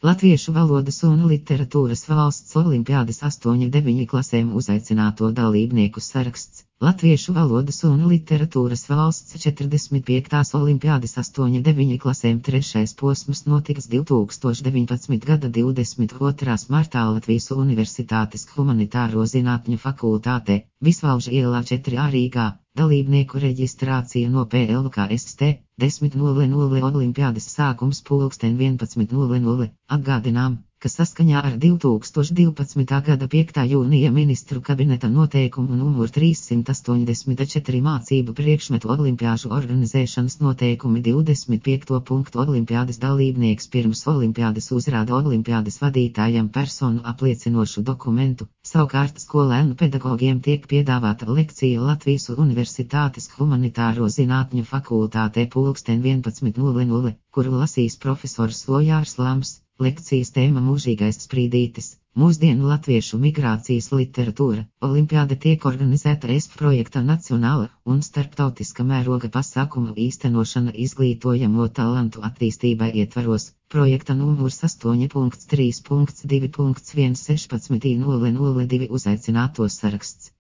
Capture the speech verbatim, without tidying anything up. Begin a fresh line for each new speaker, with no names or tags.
Latviešu valodas un literatūras valsts olimpiādes astoņu deviņu klasēm uzaicināto dalībnieku saraksts. Latviešu valodas un literatūras valsts četrdesmit piektās olimpiādes astoņu deviņu klasēm trešais posms notiks divtūkstoš deviņpadsmitā gada divdesmit otrā martā Latvijas Universitātes Humanitāro zinātņu fakultātē, Visvalža ielā četri A Rīgā. Dalībnieku reģistrācija no P L K S T desmit nulle nulle olimpiādes sākums pulksten vienpadsmit nulle nulle. Atgādinām, ka saskaņā ar divtūkstoš divpadsmitā gada piektā jūnija ministru kabineta noteikumu numur trīssimt astoņdesmit četri mācību priekšmetu olimpiāžu organizēšanas noteikumi divdesmit piekto punktu olimpiādes dalībnieks pirms olimpiādes uzrāda olimpiādes vadītājam personu apliecinošu dokumentu. Savukārt skolēnu pedagogiem tiek piedāvāta lekcija Latvijas Universitātes Humanitāro zinātņu fakultātē pulksten vienpadsmit nulle nulle, kuru lasīs profesors Ojārs Lams. Lekcijas tēma mūžīgais sprīdītis, mūsdienu latviešu migrācijas literatūra. Olimpiāde tiek organizēta E S P projekta nacionāla un starptautiska mēroga pasākuma īstenošana izglītojamo talantu attīstībai ietvaros. Projekta numurs astoņi trīs divi viens šešpadsmit nulle nulle divi uzaicināto saraksts.